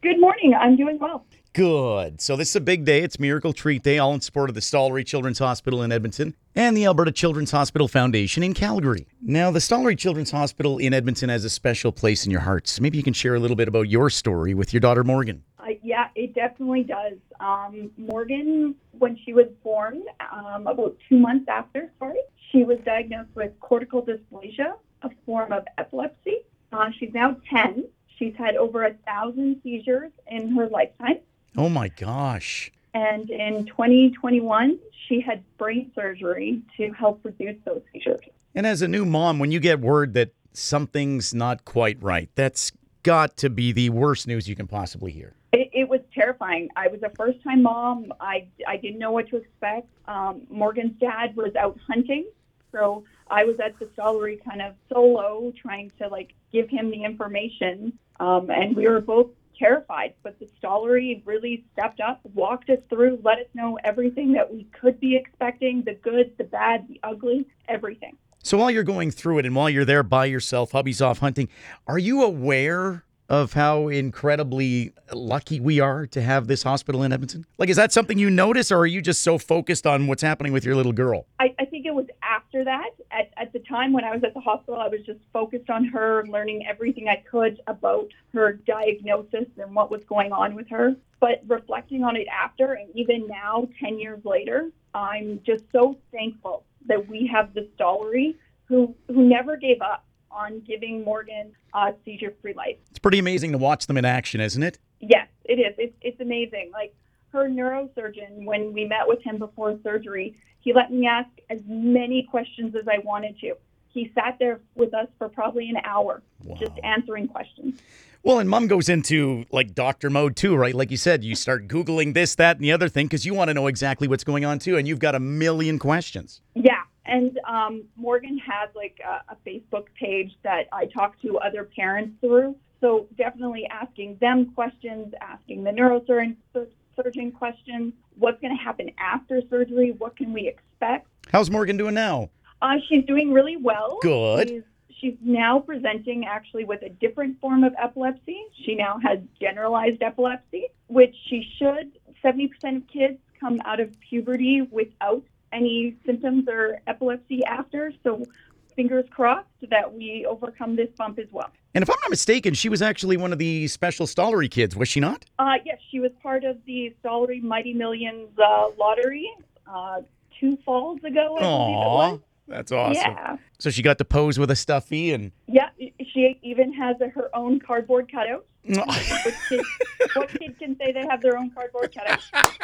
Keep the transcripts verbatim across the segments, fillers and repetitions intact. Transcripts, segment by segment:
Good morning. I'm doing well. Good. So this is a big day. It's Miracle Treat Day, all in support of the Stollery Children's Hospital in Edmonton and the Alberta Children's Hospital Foundation in Calgary. Now, the Stollery Children's Hospital in Edmonton has a special place in your hearts. Maybe you can share a little bit about your story with your daughter, Morgan. Uh, yeah, it definitely does. Um, Morgan, when she was born, um, about two months after, sorry, she was diagnosed with cortical dysplasia, a form of epilepsy. Uh, she's now ten. She's had over a thousand seizures in her lifetime. Oh my gosh. And in twenty twenty-one, she had brain surgery to help reduce those seizures. And as a new mom, when you get word that something's not quite right, that's got to be the worst news you can possibly hear. It, it was terrifying. I was a first-time mom. I, I didn't know what to expect. Um, Morgan's dad was out hunting, so I was at the Stollery kind of solo trying to, like, give him the information, um, and we were both terrified. But the Stollery really stepped up, walked us through, let us know everything that we could be expecting, the good, the bad, the ugly, everything. So while you're going through it and while you're there by yourself, hubby's off hunting, are you aware of how incredibly lucky we are to have this hospital in Edmonton? Like, is that something you notice, or are you just so focused on what's happening with your little girl? I, I think it was after that. At, at the time when I was at the hospital, I was just focused on her, learning everything I could about her diagnosis and what was going on with her. But reflecting on it after, and even now, ten years later, I'm just so thankful that we have the Stollery who, who never gave up on giving Morgan a seizure-free life. It's pretty amazing to watch them in action, isn't it? Yes, it is. It's, it's amazing. Like, her neurosurgeon, when we met with him before surgery, he let me ask as many questions as I wanted to. He sat there with us for probably an hour, Wow. just answering questions. Well, and mom goes into, like, doctor mode too, right? Like you said, you start Googling this, that, and the other thing because you want to know exactly what's going on too, and you've got a million questions. Yeah. And um, Morgan has like a, a Facebook page that I talk to other parents through. So definitely asking them questions, asking the neurosurgeon surgeon questions. What's going to happen after surgery? What can we expect? How's Morgan doing now? Uh, she's doing really well. Good. She's, she's now presenting actually with a different form of epilepsy. She now has generalized epilepsy, which she should. seventy percent of kids come out of puberty without any symptoms or epilepsy after, so fingers crossed that we overcome this bump as well. And if I'm not mistaken, she was actually one of the special Stollery kids, was she not? Uh, yes, she was part of the Stollery Mighty Millions uh, lottery uh, two falls ago, I believe it was. That's awesome. Yeah. So she got to pose with a stuffy and... Yeah, she even has a, her own cardboard cutout. What kid, what kid can say they have their own cardboard cutout?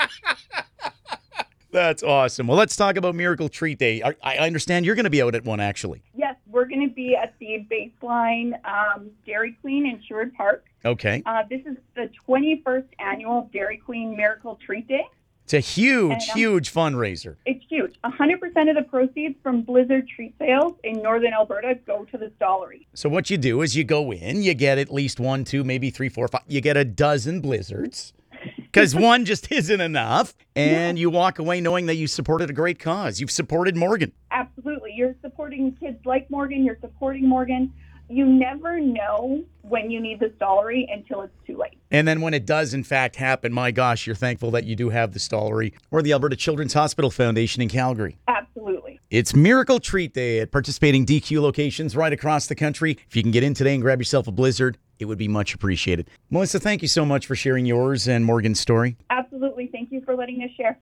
That's awesome. Well, let's talk about Miracle Treat Day. I, I understand you're going to be out at one, actually. Yes, we're going to be at the Baseline um, Dairy Queen in Sherwood Park. Okay. Uh, this is the twenty-first annual Dairy Queen Miracle Treat Day. It's a huge, And, um, huge fundraiser. It's huge. one hundred percent of the proceeds from Blizzard treat sales in northern Alberta go to the Stollery. So what you do is you go in, you get at least one, two, maybe three, four, five. You get a dozen Blizzards because one just isn't enough. And Yeah. you walk away knowing that you supported a great cause. You've supported Morgan. Absolutely. You're supporting kids like Morgan. You're supporting Morgan. You never know when you need the Stollery until it's too late. And then when it does, in fact, happen, my gosh, you're thankful that you do have the Stollery or the Alberta Children's Hospital Foundation in Calgary. Absolutely. It's Miracle Treat Day at participating D Q locations right across the country. If you can get in today and grab yourself a Blizzard, it would be much appreciated. Melissa, thank you so much for sharing yours and Morgan's story. Absolutely. Thank you for letting us share.